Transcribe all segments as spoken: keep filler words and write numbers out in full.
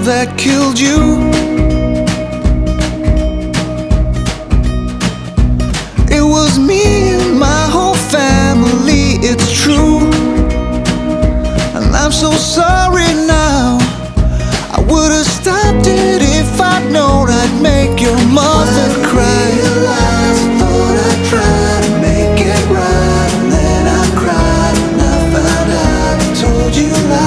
that killed you. It was me and my whole family, it's true. And I'm so sorry now. I would've stopped it if I'd known I'd make your mother cry. Thought I'd try to make it right, and then I cried and I found out I told you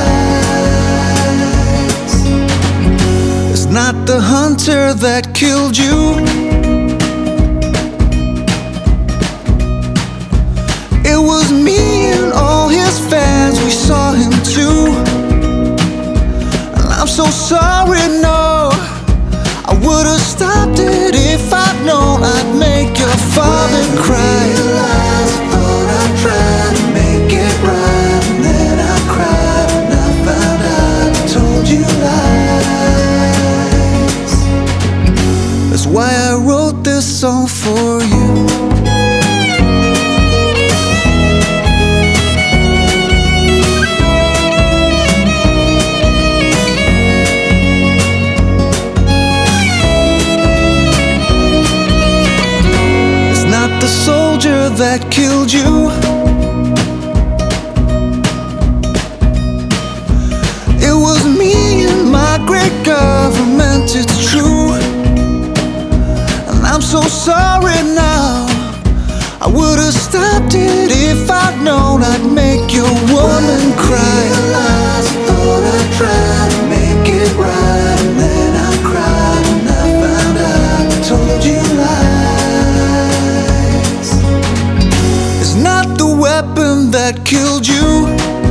lies. It's not the hunter that killed you. It was me and all his fans, we saw him too. And I'm so sorry, no, I would've stopped it if I'd known I'd make your father cry. Thought I'd try to make it right, and then I cried and I found out I told you lies. That's why I wrote this song for you. The soldier that killed you. It was me and my great government, it's true. And I'm so sorry now. I would've stopped it if I'd known I'd make your woman cry. Thought I'd try to make it right, and then I cried and I found out I told you lies. Not the weapon that killed you.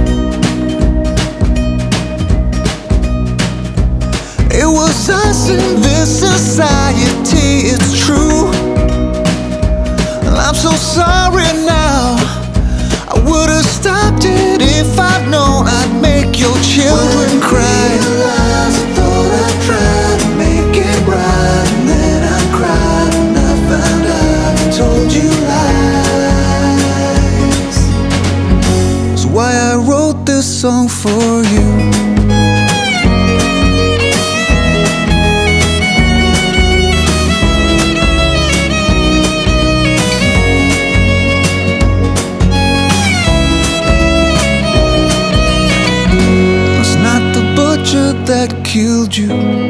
It was us in this society, it's true. And I'm so sorry now. I would've stopped it if I'd known I'd make your children cry. Thought I'd try to make it right, and then I cried and I found out I told you lies. Why I wrote this song for you. It's not the butcher that killed you.